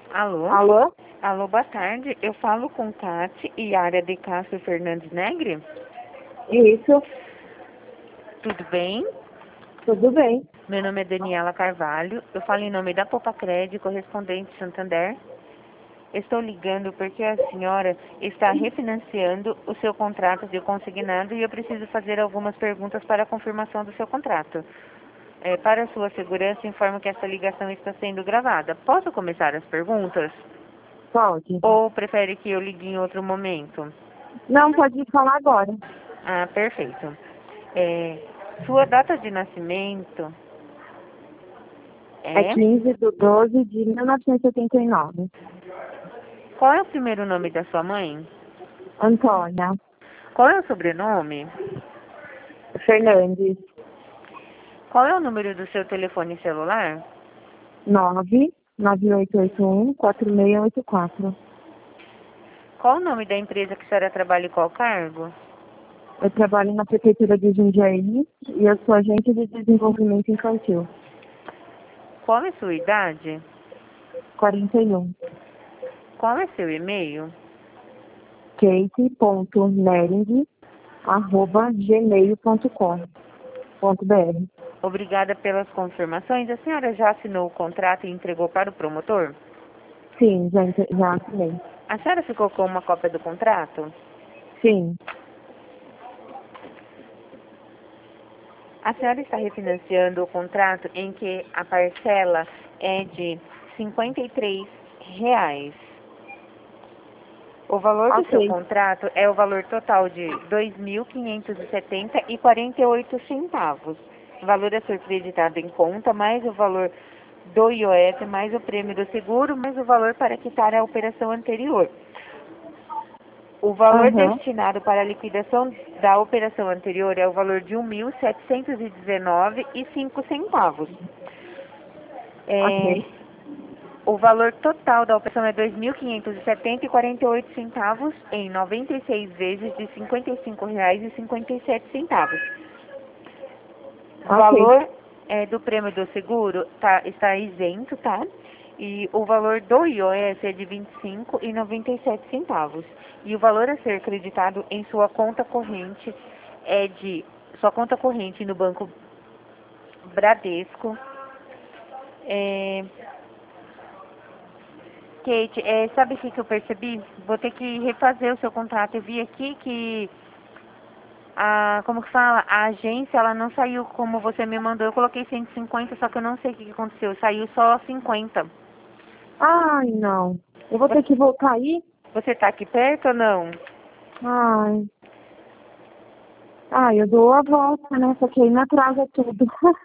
Alô? Alô? Alô, boa tarde. Eu falo com Tati e área de Castro Fernandes Negre. Isso, Tudo bem? tudo bem. Meu nome é Daniela Carvalho. Eu falo em nome da Popacred, correspondente Santander. Estou ligando porque a senhora está refinanciando o seu contrato de consignado e eu preciso fazer algumas perguntas para a confirmação do seu contrato. Para a sua segurança, informo que essa ligação está sendo gravada. Posso começar as perguntas? Pode. Ou prefere que eu ligue em outro momento? Não, pode falar agora. Ah, perfeito. Sua data de nascimento É é... 15/12/1979. Qual é o primeiro nome da sua mãe? Antônia Qual é o sobrenome? Fernandes, Qual é o número do seu telefone celular? 99881-4684. Qual o nome da empresa que a senhora trabalha e qual cargo? Eu trabalho na Prefeitura de Jundiaí e eu sou agente de desenvolvimento infantil. Qual é sua idade? 41. Qual é seu e-mail? kate.nering@gmail.com.br. Obrigada pelas confirmações. A senhora já assinou o contrato e entregou para o promotor? Sim, já assinei. A senhora ficou com uma cópia do contrato? Sim. A senhora está refinanciando o contrato em que a parcela é de R$ 53. O valor do seu Ok. contrato é o valor total de R$ 2.570,48. O valor a ser creditado em conta, mais o valor do IOF, mais o prêmio do seguro, mais o valor para quitar a operação anterior. O valor Aham. destinado para a liquidação da operação anterior é o valor de R$ 1.719,05. Ok. O valor total da operação é R$ 2.570,48 em 96 vezes de R$ 55,57. O Ok. valor do prêmio do seguro está isento, tá? E o valor do IOS é de R$ 25,97. E o valor a ser creditado em sua conta corrente é de sua conta corrente no Banco Bradesco. Kate, sabe o que eu percebi? Vou ter que refazer o seu contrato. Eu vi aqui que como que fala? A agência, ela não saiu como você me mandou. Eu coloquei 150, só que eu não sei o que aconteceu. Saiu só 50. Ai, não. Eu vou ter que voltar aí? Você tá aqui perto ou não? Ai. Ai, eu dou a volta, né? Só que aí me atrasa tudo.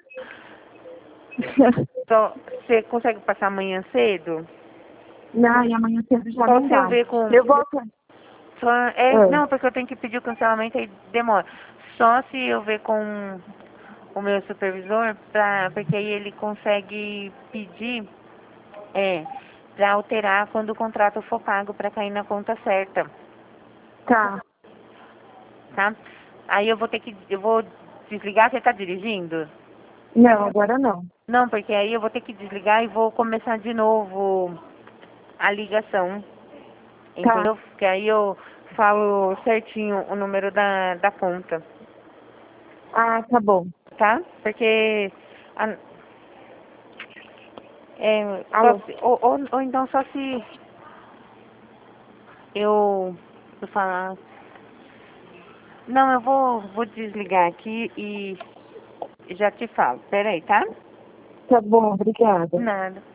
Você consegue passar amanhã cedo? Não, e amanhã cedo já Só não se eu dá. ver com... Eu volto. Não, porque eu tenho que pedir o cancelamento e demora. Só se eu ver com o meu supervisor, porque aí ele consegue pedir para alterar quando o contrato for pago para cair na conta certa, Tá. tá? Aí eu vou desligar, você tá dirigindo? Não, agora não. Não, porque aí eu vou ter que desligar e vou começar de novo a ligação, Tá. entendeu? Porque aí eu falo certinho o número da conta, Ah, tá bom. tá? Porque a- Alô? ou então só se eu falar. Não, eu vou desligar aqui e já te falo. Peraí, tá? Tá bom, obrigada. Nada.